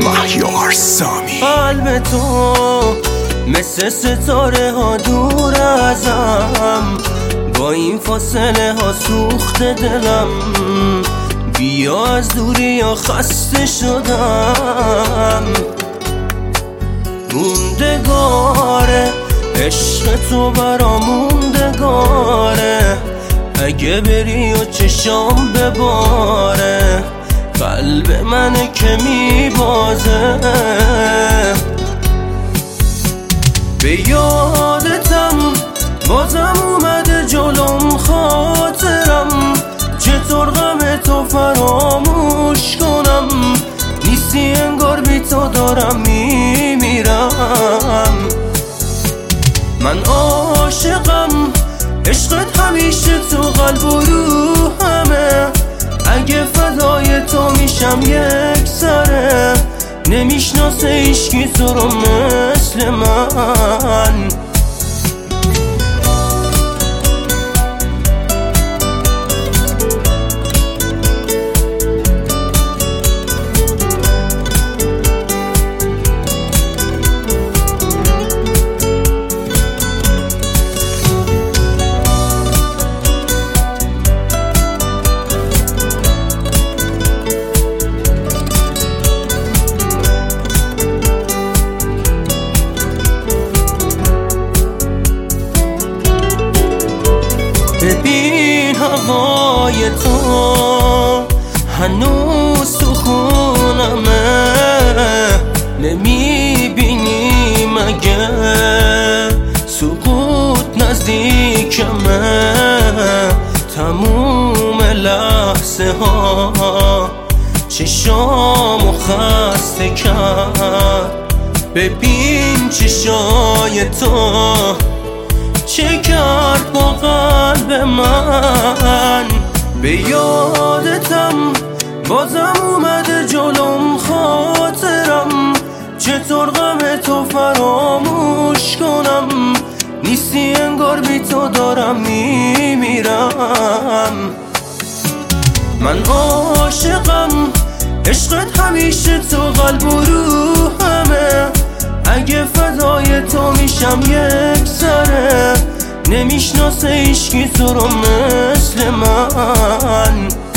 مهیار سامی. قلب تو مثل ستاره ها دور ازم، با این فاصله ها سوخت دلم. بیا از دوری یا خسته شدم. موندگاره عشق تو برام موندگاره، اگه بری و چشام بباره قلب منه که میبازه. به یادتم بازم اومده جلوم خاطرم، چطور غم تو فراموش کنم؟ نیستی انگار بی تو دارم میمیرم. من عاشقم، عشقت همیشه تو قلب و روحمه، اگه فدای تو میشم یک سره، نمیشناسه هیچکی تو رو مثل من. ببین هوای تو هنوز تو خونمه، نمیبینی مگه سقوط نزدیکمه؟ تموم لحظه ها چشامو خسته کرد. ببین چشای تو چه کرد با قلب من. به یادتم بازم اومده جلوم خاطرم، چطور غم تو فراموش کنم؟ نیستی انگار بی تو دارم میمیرم. من عاشقم، عشقت همیشه تو قلب و روحمه، اگه فدای تو میشم یک سره، نمیشناسه هیچکی تو رو مثل من.